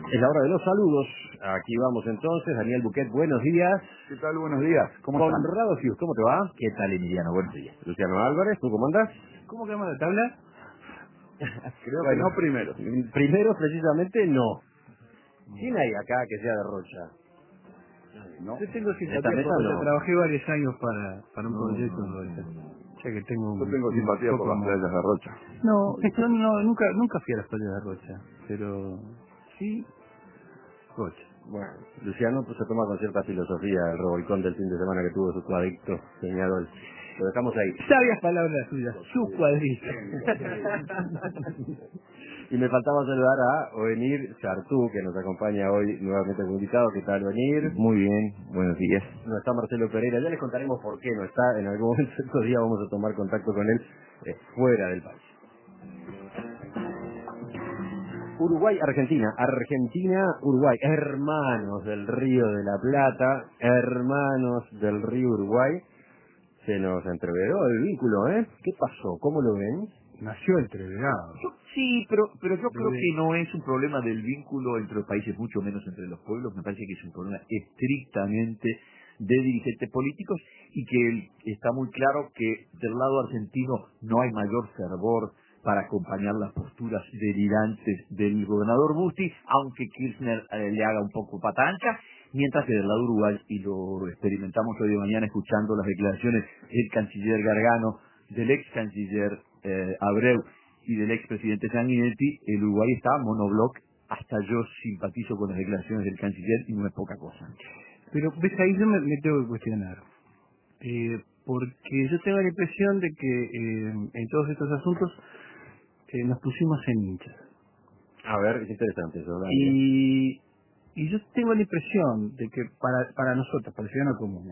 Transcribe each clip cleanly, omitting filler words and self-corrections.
Es la hora de los saludos. Aquí vamos entonces. Daniel Buquet, buenos días. ¿Qué tal? Buenos días. ¿Cómo están? Conrado Fius, ¿cómo te va? ¿Qué tal, Emiliano? Buenos días. Luciano Álvarez, ¿tú cómo andás? ¿Cómo quedamos la tabla? Creo que no primero. Primero, precisamente, no. ¿Quién hay acá que sea de Rocha? ¿No? Yo tengo En simpatía esta mesa por Rocha. no. Trabajé varios años para un proyecto en Rocha. O sea que tengo Yo tengo simpatía por las playas de Rocha. No, yo nunca fui a las playas de Rocha, pero sí Rocha. Bueno, Luciano pues, se toma con cierta filosofía el revolcón del fin de semana que tuvo su cuadrito Peñarol. Lo dejamos ahí. Sabias palabras suyas, su cuadrito. Y me faltaba saludar a Ovenir Sartú, que nos acompaña hoy nuevamente como invitado. ¿Qué tal, Ovenir? Muy bien, buenos días. No está Marcelo Pereira, ya les contaremos por qué no está. En algún momento estos días vamos a tomar contacto con él fuera del país. Uruguay, Argentina. Argentina, Uruguay. Hermanos del Río de la Plata, hermanos del Río Uruguay. Se nos entreveró el vínculo, ¿eh? ¿Qué pasó? ¿Cómo lo ven? Nació entreverado. Sí, pero yo creo que no es un problema del vínculo entre los países, mucho menos entre los pueblos. Me parece que es un problema estrictamente de dirigentes políticos y que está muy claro que del lado argentino no hay mayor fervor para acompañar las posturas delirantes del gobernador Busti, aunque Kirchner le haga un poco pata ancha, mientras que del lado Uruguay, y lo experimentamos hoy de mañana escuchando las declaraciones del canciller Gargano, del ex canciller Abreu y del expresidente Sanguinetti, el Uruguay está monobloc. Hasta yo simpatizo con las declaraciones del canciller y no es poca cosa. Pero ves, ahí yo me tengo que cuestionar. Porque yo tengo la impresión de que en todos estos asuntos nos pusimos en hinchas. A ver, es interesante eso, Dani. Y yo tengo la impresión de que para nosotros, para el ciudadano común,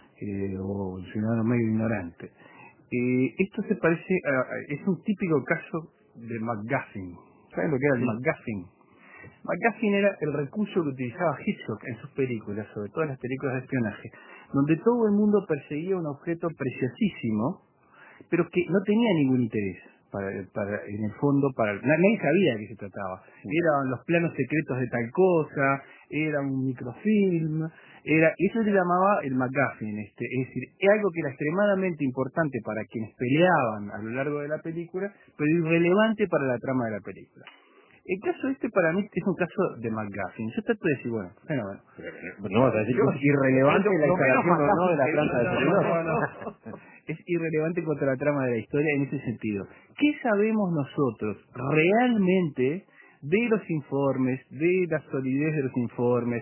o el ciudadano medio ignorante, esto se parece es un típico caso de McGuffin. ¿Saben lo que era el McGuffin? McGuffin era el recurso que utilizaba Hitchcock en sus películas, sobre todo en las películas de espionaje, donde todo el mundo perseguía un objeto preciosísimo, pero que no tenía ningún interés en el fondo, nadie sabía de qué se trataba. Eran los planos secretos de tal cosa, era un microfilm, y eso se llamaba el McGuffin, es decir, es algo que era extremadamente importante para quienes peleaban a lo largo de la película, pero irrelevante para la trama de la película. El caso para mí es un caso de McGuffin. Yo trato de decir, bueno. No vas a decir que es irrelevante la instalación o no de la planta de seguridad. No. Es irrelevante contra la trama de la historia en ese sentido. ¿Qué sabemos nosotros realmente de los informes, de la solidez de los informes?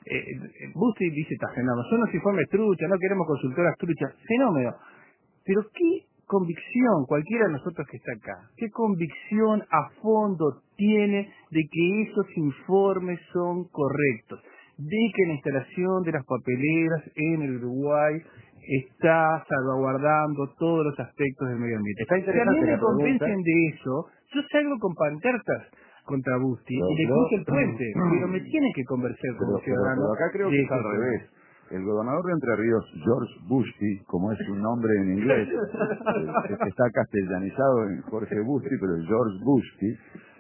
Busti dice, fenómeno, son los informes truchas, no queremos consultoras truchas, fenómeno. Pero ¿qué convicción, cualquiera de nosotros que está acá, qué convicción a fondo tiene de que esos informes son correctos, de que la instalación de las papeleras en el Uruguay está salvaguardando todos los aspectos del medio ambiente? Está Si a mí interesante me la pregunta. convencen de eso, yo salgo con pancartas contra Busti y le cruzo el puente, pero me tienen que convencer como ciudadano. Pero acá creo que es al revés. El gobernador de Entre Ríos, George Busti, como es su nombre en inglés, está castellanizado en Jorge Busti, pero es George Busti,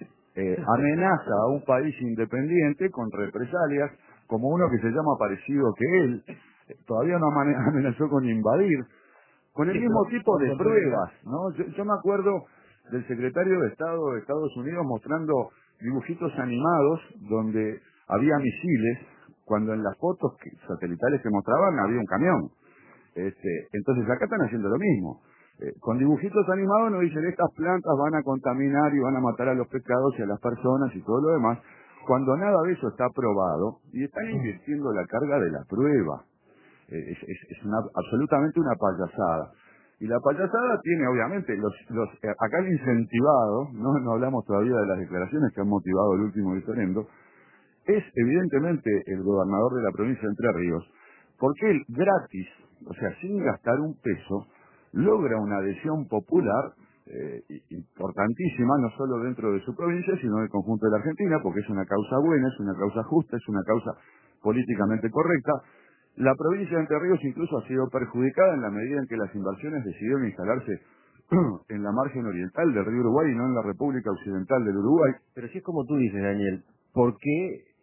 amenaza a un país independiente con represalias, como uno que se llama parecido que él, todavía no amenazó con invadir, con el mismo tipo de pruebas, ¿no? Yo me acuerdo del secretario de Estado de Estados Unidos mostrando dibujitos animados donde había misiles, cuando en las fotos satelitales que mostraban había un camión. Entonces acá están haciendo lo mismo. Con dibujitos animados nos dicen estas plantas van a contaminar y van a matar a los pescados y a las personas y todo lo demás, cuando nada de eso está probado y están invirtiendo la carga de la prueba. Es absolutamente una payasada. Y la payasada tiene, obviamente, acá el incentivado, no hablamos todavía de las declaraciones que han motivado el último diferendo, es evidentemente el gobernador de la provincia de Entre Ríos, porque él gratis, o sea, sin gastar un peso, logra una adhesión popular importantísima, no solo dentro de su provincia, sino del conjunto de la Argentina, porque es una causa buena, es una causa justa, es una causa políticamente correcta. La provincia de Entre Ríos incluso ha sido perjudicada en la medida en que las inversiones decidieron instalarse en la margen oriental del río Uruguay y no en la República Occidental del Uruguay. Pero si es como tú dices, Daniel, ¿por qué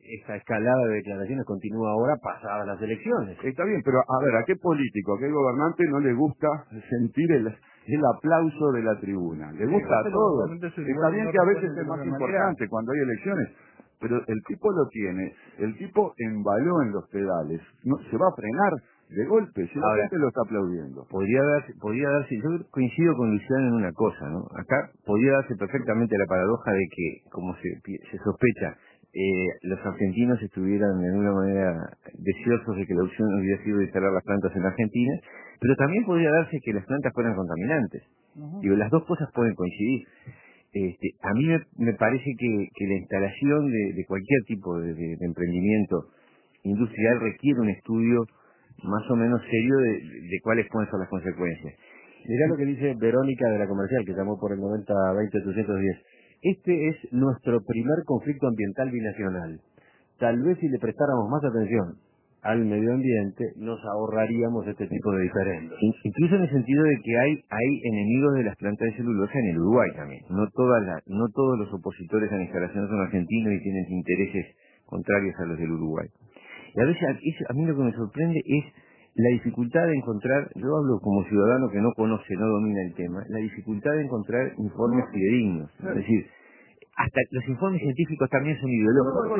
esa escalada de declaraciones continúa ahora pasadas las elecciones. Está bien, pero a ver, ¿a qué político, a qué gobernante no le gusta sentir el aplauso de la tribuna? Le gusta a todos. Está bien que a veces es más importante cuando hay elecciones, pero el tipo lo tiene, el tipo embaló en los pedales, no, se va a frenar de golpe, si la gente lo está aplaudiendo. Podría darse, yo coincido con Luciano en una cosa, ¿no? Acá podría darse perfectamente la paradoja de que, como se sospecha, los argentinos estuvieran de alguna manera deseosos de que la opción hubiera sido instalar las plantas en Argentina, pero también podría darse que las plantas fueran contaminantes. Digo, las dos cosas pueden coincidir. A mí me parece que la instalación de cualquier tipo de emprendimiento industrial requiere un estudio más o menos serio de cuáles pueden ser las consecuencias. Mirá lo que dice Verónica de la Comercial, que llamó por el 90-20-810. Este es nuestro primer conflicto ambiental binacional. Tal vez si le prestáramos más atención al medio ambiente, nos ahorraríamos este tipo de diferendos. Incluso en el sentido de que hay enemigos de las plantas de celulosa en el Uruguay también. No todos los opositores a la instalación son argentinos y tienen intereses contrarios a los del Uruguay. Y a veces a mí lo que me sorprende es la dificultad de encontrar, yo hablo como ciudadano que no conoce, no domina el tema, la dificultad de encontrar informes fidedignos. Es decir, hasta los informes científicos también son ideológicos.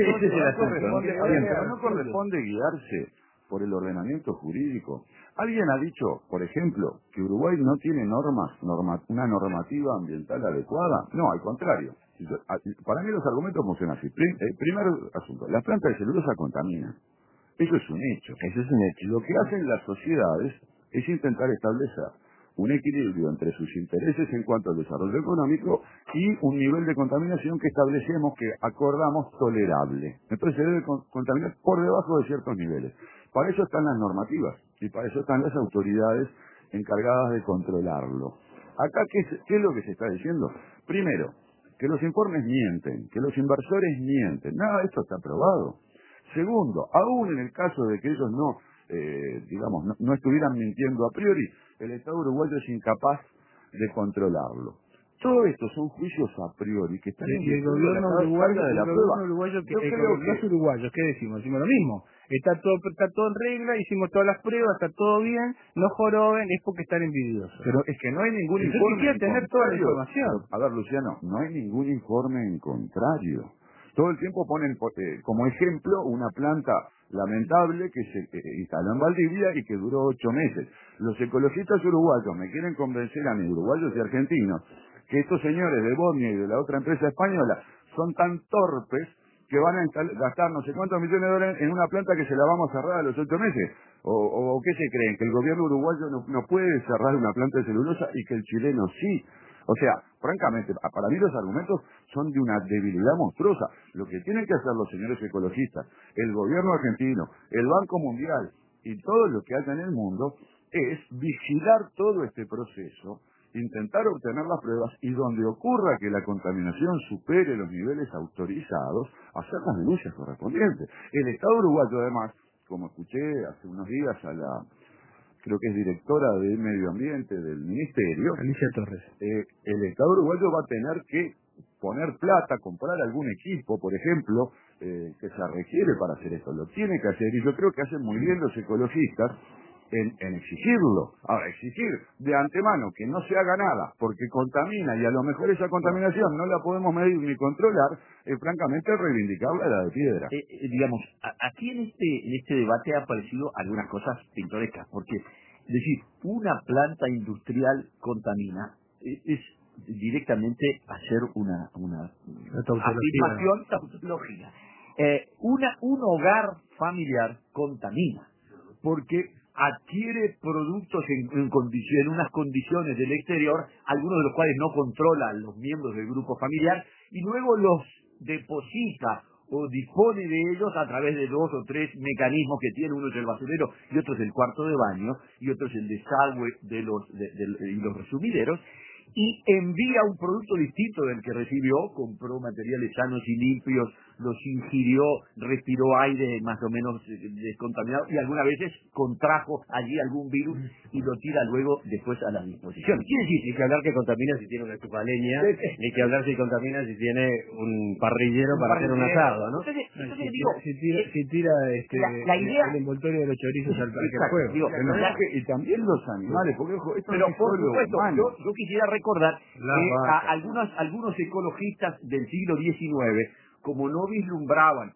No corresponde guiarse por el ordenamiento jurídico. Alguien ha dicho, por ejemplo, que Uruguay no tiene una normativa ambiental adecuada. No, al contrario. Para mí los argumentos funcionan así. Primer asunto, las plantas de celulosa contaminan. Eso es un hecho. Lo que hacen las sociedades es intentar establecer un equilibrio entre sus intereses en cuanto al desarrollo económico y un nivel de contaminación que establecemos, que acordamos tolerable. Entonces se debe contaminar por debajo de ciertos niveles. Para eso están las normativas y para eso están las autoridades encargadas de controlarlo. Acá, ¿qué es lo que se está diciendo? Primero, que los informes mienten, que los inversores mienten. Nada de esto está probado. Segundo, aún en el caso de que ellos no estuvieran mintiendo a priori, el Estado uruguayo es incapaz de controlarlo. Todo esto son juicios a priori que están en el gobierno uruguayo, de la prueba. Los uruguayos, ¿qué decimos? Decimos lo mismo. Está todo en regla, hicimos todas las pruebas, está todo bien, no joroben, es porque están envidiosos. Pero es que no hay ningún informe en tener toda la información. A ver, Luciano, no hay ningún informe en contrario. Todo el tiempo ponen como ejemplo una planta lamentable que se instaló en Valdivia y que duró 8 meses. Los ecologistas uruguayos me quieren convencer a mí, uruguayos y argentinos, que estos señores de Bodnia y de la otra empresa española son tan torpes que van a gastar no sé cuántos millones de dólares en una planta que se la vamos a cerrar a los 8 meses. ¿O qué se creen? ¿Que el gobierno uruguayo no puede cerrar una planta de celulosa y que el chileno sí? O sea, francamente, para mí los argumentos son de una debilidad monstruosa. Lo que tienen que hacer los señores ecologistas, el gobierno argentino, el Banco Mundial y todo lo que haya en el mundo es vigilar todo este proceso, intentar obtener las pruebas y donde ocurra que la contaminación supere los niveles autorizados, hacer las denuncias correspondientes. El Estado uruguayo, además, como escuché hace unos días a creo que es directora de Medio Ambiente del Ministerio, Alicia Torres, el Estado uruguayo va a tener que poner plata, comprar algún equipo, por ejemplo, que se requiere para hacer esto. Lo tiene que hacer y yo creo que hacen muy bien los ecologistas en exigirlo. Ahora, exigir de antemano que no se haga nada porque contamina y a lo mejor esa contaminación no la podemos medir ni controlar, francamente reivindicar la edad de piedra. Aquí en este debate ha aparecido algunas cosas pintorescas, porque es decir, una planta industrial contamina, es directamente hacer una afirmación tautológica. Un hogar familiar contamina, porque adquiere productos en unas condiciones del exterior, algunos de los cuales no controlan los miembros del grupo familiar, y luego los deposita o dispone de ellos a través de 2 o 3 mecanismos que tiene. Uno es el basurero y otro es el cuarto de baño y otro es el desagüe y los resumideros, y envía un producto distinto del que recibió, compró materiales sanos y limpios los ingirió, respiró aire más o menos descontaminado y algunas veces contrajo allí algún virus y lo tira luego después a la disposición. Quiere decir, Ni que hablar que contamina si tiene una estufa de leña, ni que hablar si contamina si tiene un parrillero para hacer un asado, ¿no? Entonces digo, si tira la idea, el envoltorio de los chorizos al parque exacto, fuego. digo, Y también los animales, porque ojo, esto pero no es por solo supuesto, humano. yo quisiera recordar que vacas. algunos ecologistas del siglo XIX, como no vislumbraban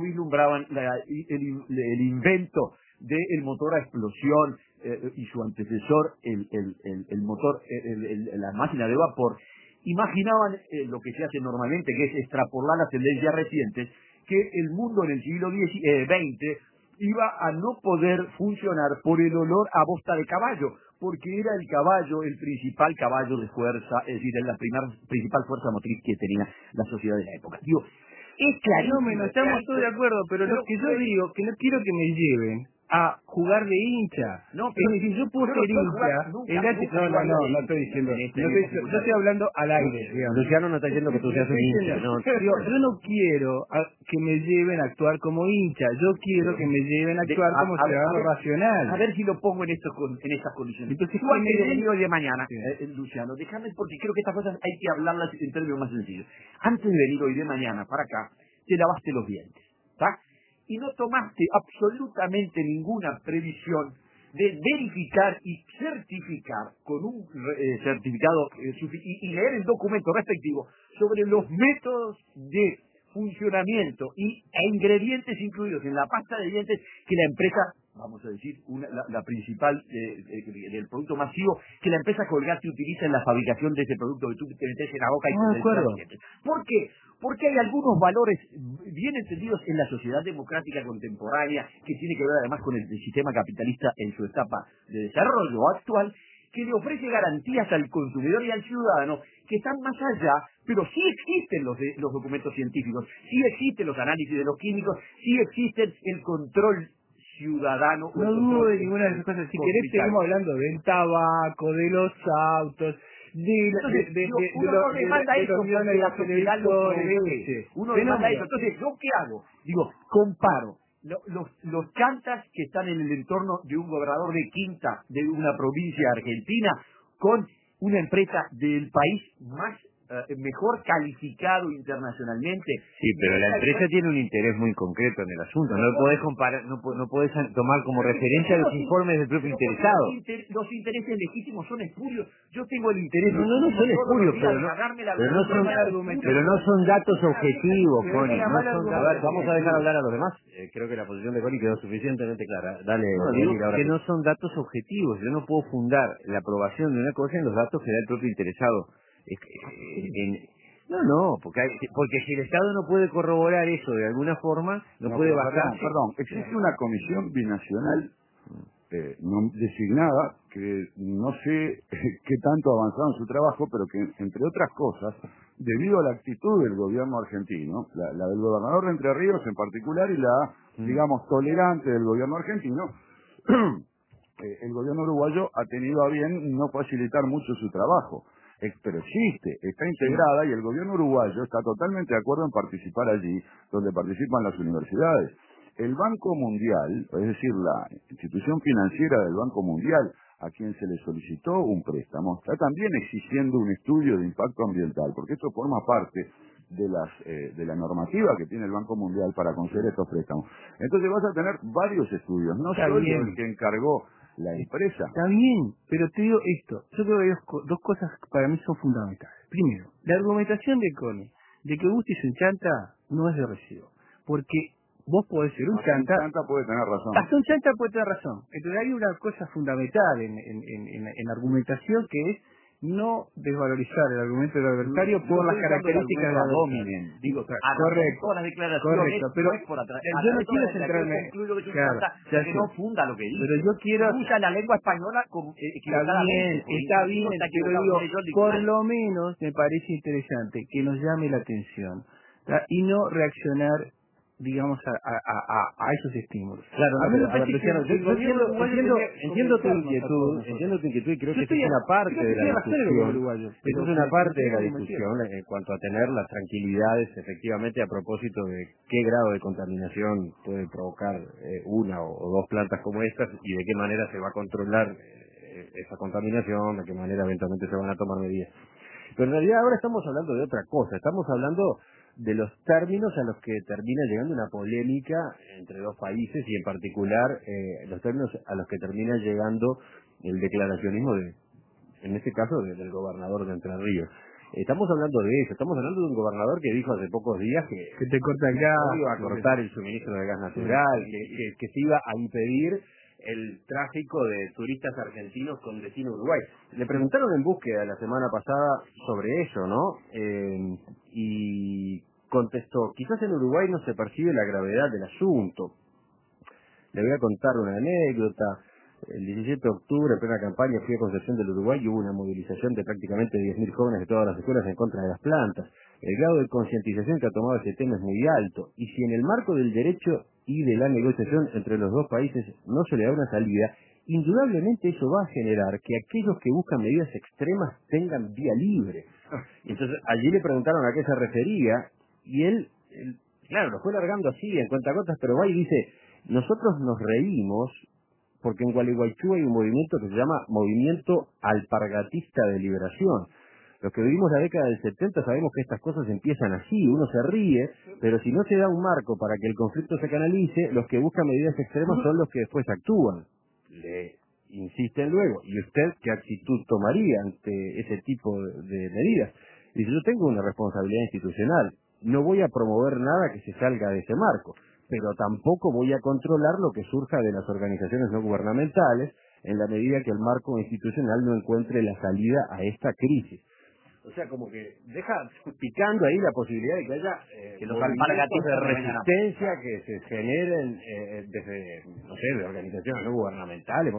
el invento del motor a explosión y su antecesor, el motor, la máquina de vapor, imaginaban lo que se hace normalmente, que es extrapolar las tendencias recientes, que el mundo en el siglo XX iba a no poder funcionar por el olor a bosta de caballo, porque era el caballo el principal caballo de fuerza, es decir, la principal fuerza motriz que tenía la sociedad de la época. Digo, es clarísimo. Estamos todos de acuerdo, pero lo que yo digo, que no quiero que me lleven a jugar de hincha. No, pero es decir, yo puedo ser hincha. No estoy diciendo. Yo estoy hablando al aire, digamos. Luciano no está diciendo que tú seas un hincha, no. Yo no quiero que me lleven a actuar como hincha. Yo quiero que me lleven a actuar como ciudadano racional. A ver si lo pongo en estas condiciones. Entonces, tú antes de venir hoy de mañana, Luciano, déjame, porque creo que estas cosas hay que hablarlas en términos más sencillos. Antes de venir hoy de mañana para acá, te lavaste los dientes, ¿está? Y no tomaste absolutamente ninguna previsión de verificar y certificar con un certificado y leer el documento respectivo sobre los métodos de funcionamiento e ingredientes incluidos en la pasta de dientes que la empresa, vamos a decir, la principal del producto masivo, que la empresa Colgate utiliza en la fabricación de ese producto que tú te metes en la boca y te metes los dientes. ¿Por qué? Porque hay algunos valores bien entendidos en la sociedad democrática contemporánea, que tiene que ver además con el sistema capitalista en su etapa de desarrollo actual, que le ofrece garantías al consumidor y al ciudadano que están más allá, pero sí existen los documentos científicos, sí existen los análisis de los químicos, sí existen el control ciudadano. No dudo de ninguna de esas cosas. Si querés seguimos hablando del tabaco, de los autos, uno demanda eso porque la sociedad lo provee. Uno demanda eso. Entonces, ¿yo qué hago? Digo, comparo los chantas que están en el entorno de un gobernador de quinta de una provincia argentina con una empresa del país más mejor calificado internacionalmente. Sí, pero la empresa tiene un interés muy concreto en el asunto. No podés comparar, no podés tomar como referencia los informes del propio interesado. Los intereses legítimos son espurios. Yo tengo el interés. No son espurios, pero no son datos objetivos, Connie. A ver, vamos a dejar hablar a los demás. Creo que la posición de Connie quedó suficientemente clara. Dale, digo que no son datos objetivos. Yo no puedo fundar la aprobación de una cosa en los datos que da el propio interesado. Porque si el Estado no puede corroborar eso de alguna forma, no puede bajar. Perdón, existe una comisión binacional designada que no sé qué tanto ha avanzado en su trabajo, pero que, entre otras cosas, debido a la actitud del gobierno argentino, la del gobernador de Entre Ríos en particular y la, digamos, tolerante del gobierno argentino, el gobierno uruguayo ha tenido a bien no facilitar mucho su trabajo. Pero existe, está integrada y el gobierno uruguayo está totalmente de acuerdo en participar allí, donde participan las universidades. El Banco Mundial, es decir, la institución financiera del Banco Mundial, a quien se le solicitó un préstamo, está también exigiendo un estudio de impacto ambiental, porque esto forma parte de la normativa que tiene el Banco Mundial para conceder estos préstamos. Entonces vas a tener varios estudios, no solo el que encargó la empresa. Está bien, pero te digo esto. Yo creo que dos cosas para mí son fundamentales. Primero, la argumentación de Connie de que Busti es un chanta no es de recibo. Porque vos podés ser un chanta. Un chanta puede tener razón. Hasta un chanta puede tener razón. Entonces hay una cosa fundamental en argumentación que es no desvalorizar el argumento del adversario por las características de la dominen. Digo, correcto, todas las declaraciones, correcto, pero no es por atrás. yo no quiero centrarme. Concluyo que que no funda lo que dice. Pero yo quiero usa la lengua española como está bien, pero digo, por lo menos me parece interesante que nos llame la atención, ¿tá? Y no reaccionar digamos, a esos estímulos. Claro, A mí me a ver, parece Luciano, que el gobierno uruguayo entiendo tu debería inquietud, convencernos a entiendo tu inquietud y creo Yo que esa estoy es una parte creo de que la tiene razón el gobierno discusión. uruguayo, Esa pero es una parte de la tengo que discusión en cuanto a tener las tranquilidades, efectivamente, a propósito de qué grado de contaminación puede provocar una o dos plantas como estas y de qué manera se va a controlar esa contaminación, de qué manera eventualmente se van a tomar medidas. Pero en realidad ahora estamos hablando de otra cosa, estamos hablando de los términos a los que termina llegando una polémica entre dos países y en particular los términos a los que termina llegando el declaracionismo en este caso del gobernador de Entre Ríos. Estamos hablando de eso, estamos hablando de un gobernador que dijo hace pocos días que te corta el gas, iba a cortar el suministro de gas natural, que se iba a impedir el tráfico de turistas argentinos con destino Uruguay. Le preguntaron en búsqueda la semana pasada sobre eso, ¿no? Y contestó, quizás en Uruguay no se percibe la gravedad del asunto. Le voy a contar una anécdota. El 17 de octubre, en plena campaña, fui a Concepción del Uruguay y hubo una movilización de prácticamente 10.000 jóvenes de todas las escuelas en contra de las plantas. El grado de concientización que ha tomado ese tema es muy alto, y si en el marco del derecho y de la negociación entre los dos países no se le da una salida, indudablemente eso va a generar que aquellos que buscan medidas extremas tengan vía libre. Entonces, allí le preguntaron a qué se refería, y él claro, lo fue largando así, en cuentagotas, pero va y dice, nosotros nos reímos porque en Gualeguaychú hay un movimiento que se llama Movimiento Alpargatista de Liberación. Los que vivimos la década del 70 sabemos que estas cosas empiezan así, uno se ríe, pero si no se da un marco para que el conflicto se canalice, los que buscan medidas extremas son los que después actúan. Le insisten luego, ¿y usted qué actitud tomaría ante ese tipo de medidas? Dice, yo tengo una responsabilidad institucional, no voy a promover nada que se salga de ese marco, pero tampoco voy a controlar lo que surja de las organizaciones no gubernamentales en la medida que el marco institucional no encuentre la salida a esta crisis. O sea, como que deja picando ahí la posibilidad de que haya que los movimientos de alpargatistas resistencia que se generen desde, no sé, de organizaciones no gubernamentales.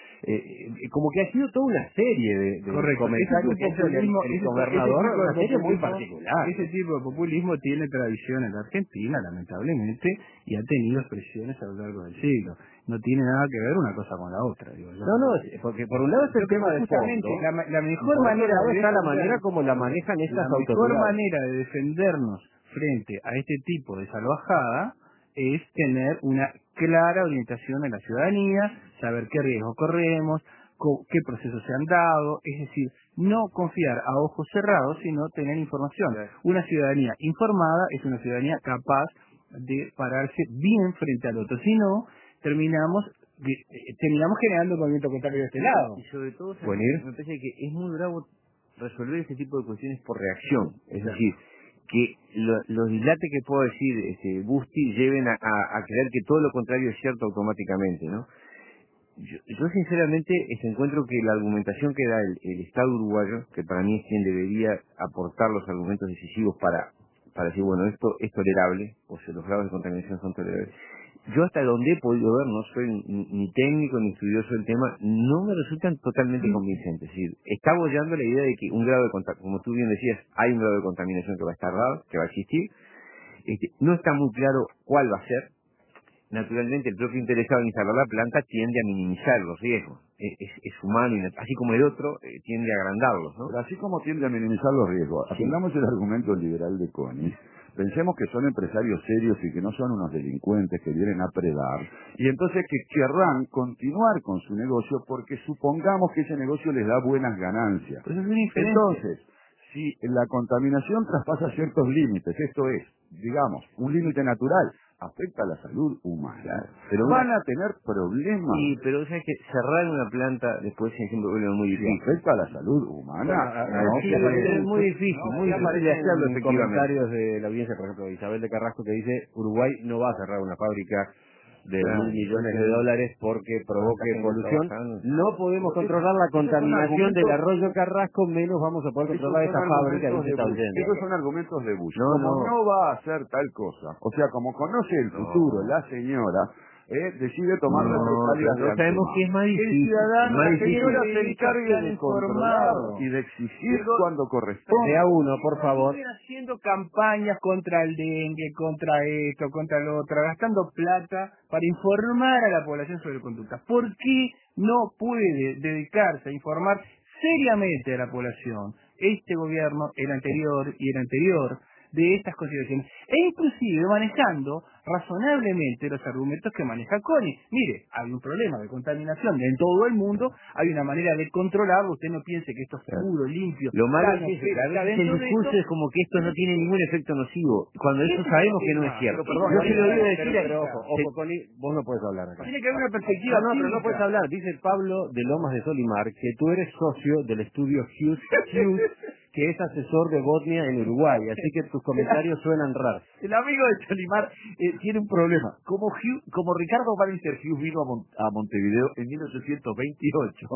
Como que ha sido toda una serie de comentarios que ha hecho el gobernador, una serie muy particular. Ese tipo de populismo tiene tradición en la Argentina, lamentablemente, y ha tenido expresiones a lo largo del siglo. No tiene nada que ver una cosa con la otra. Digo yo. No, porque por un lado es el tema de fondo. La mejor manera está la manera como la manejan estas autoridades. La mejor manera de defendernos frente a este tipo de salvajada es tener una clara orientación en la ciudadanía, saber qué riesgos corremos, qué procesos se han dado, es decir, no confiar a ojos cerrados, sino tener información. Una ciudadanía informada es una ciudadanía capaz de pararse bien frente al otro, si no, terminamos generando un movimiento contrario de este lado. Y sobre todo, me parece que es muy bravo resolver este tipo de cuestiones por reacción, es decir, que los dislates que puedo decir Busti lleven a creer que todo lo contrario es cierto automáticamente, ¿no? Yo sinceramente encuentro que la argumentación que da el Estado uruguayo, que para mí es quien debería aportar los argumentos decisivos para decir, bueno, esto es tolerable, o sea, los grados de contaminación son tolerables. Yo hasta donde he podido ver, no soy ni técnico ni estudioso del tema, no me resultan totalmente convincentes. Es decir, está bollando la idea de que un grado de contaminación, como tú bien decías, hay un grado de contaminación que va a estar dado, que va a existir. No está muy claro cuál va a ser. Naturalmente, el propio interesado en instalar la planta tiende a minimizar los riesgos. Es humano, y así como el otro tiende a agrandarlos, ¿no? Pero así como tiende a minimizar los riesgos, atendamos el argumento liberal de Coni. Pensemos que son empresarios serios y que no son unos delincuentes que vienen a predar, y entonces que querrán continuar con su negocio porque supongamos que ese negocio les da buenas ganancias. Pues es una inferencia. Entonces, si la contaminación traspasa ciertos límites, esto es, digamos, un límite natural, afecta a la salud humana, pero van a tener problemas. Sí, pero sabes que cerrar una planta después es un problema muy difícil. Afecta a la salud humana. Es muy difícil, muy difícil de hacerlo, efectivamente. Comentarios de la audiencia, por ejemplo, Isabel de Carrasco, que dice, Uruguay no va a cerrar una fábrica de $1.000 millones porque provoque polución. No podemos controlar la contaminación del arroyo Carrasco, menos vamos a poder controlar esta fábrica, dice esta oyente. Esos son argumentos de Bush. Como no va a hacer tal cosa, o sea, como conoce el futuro la señora, decide tomar represalias. No sabemos que es más difícil. El ciudadano, más la difícil. señora se encargue de controlar informado. y de exigir cuando corresponde. De a uno, por favor. Siguen haciendo campañas contra el dengue, contra esto, contra lo otro, gastando plata para informar a la población sobre conductas. ¿Por qué no puede dedicarse a informar seriamente a la población este gobierno, el anterior y el anterior, de estas consideraciones, e inclusive manejando razonablemente los argumentos que maneja CONI? Mire, hay un problema de contaminación en todo el mundo, hay una manera de controlarlo, usted no piense que esto es puro, limpio. Lo malo sano, es que pero a veces el dentro de discurso esto, es como que esto no tiene ningún efecto nocivo, cuando eso sabemos que no es cierto. Pero perdón, Yo se lo digo decir, pero ojo, Coli, vos no puedes hablar acá. tiene que haber una perspectiva No, pero no cívica. puedes hablar. Dice Pablo de Lomas de Solimar que tú eres socio del estudio Hughes, que es asesor de Botnia en Uruguay, así que tus comentarios suenan raros. El amigo de Solimar tiene un problema. Como Ricardo Bannister Hughes vino a Montevideo en 1828,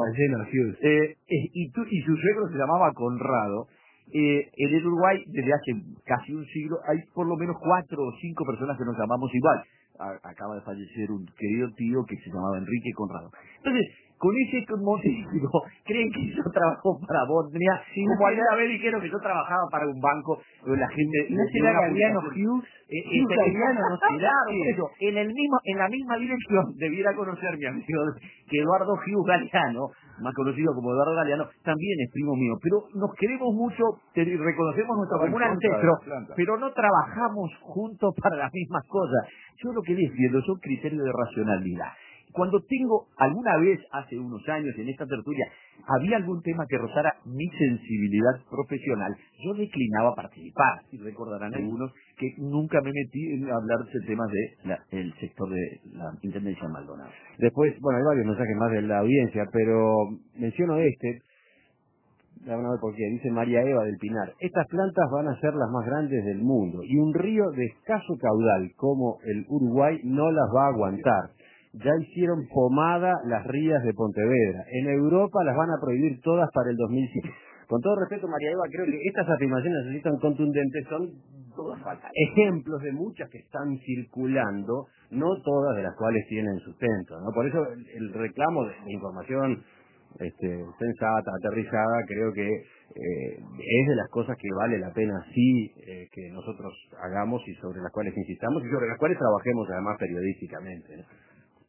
y su suegro se llamaba Conrado, en el Uruguay desde hace casi un siglo hay por lo menos 4 o 5 personas que nos llamamos igual. Acaba de fallecer un querido tío que se llamaba Enrique Conrado. Entonces, con ese motivo, creen que yo trabajo para Botnia, como alguna vez dijeron que yo trabajaba para un banco, la gente... ¿No será Galeano Hughes? Hughes Galeano no será, por eso, en la misma dirección debiera conocer mi amigo, que Eduardo Hughes Galeano, más conocido como Eduardo Galeano, también es primo mío, pero nos queremos mucho, reconocemos nuestro común ancestro, pero no trabajamos juntos para las mismas cosas. Yo lo que defiendo son criterios de racionalidad. Cuando alguna vez, hace unos años, en esta tertulia, había algún tema que rozara mi sensibilidad profesional, yo declinaba participar. Y recordarán algunos que nunca me metí en hablar de temas del sector de la Intendencia de Maldonado. Después, bueno, hay varios mensajes más de la audiencia, pero menciono vamos a ver por qué. Dice María Eva del Pinar: estas plantas van a ser las más grandes del mundo y un río de escaso caudal como el Uruguay no las va a aguantar. Ya hicieron pomada las rías de Pontevedra. En Europa las van a prohibir todas para el 2005. Con todo respeto, María Eva, creo que estas afirmaciones necesitan contundentes, son todas falsas. Ejemplos de muchas que están circulando, no todas de las cuales tienen sustento, ¿no? Por eso el reclamo de información sensata, aterrizada, creo que es de las cosas que vale la pena sí que nosotros hagamos y sobre las cuales insistamos y sobre las cuales trabajemos además periodísticamente, ¿no?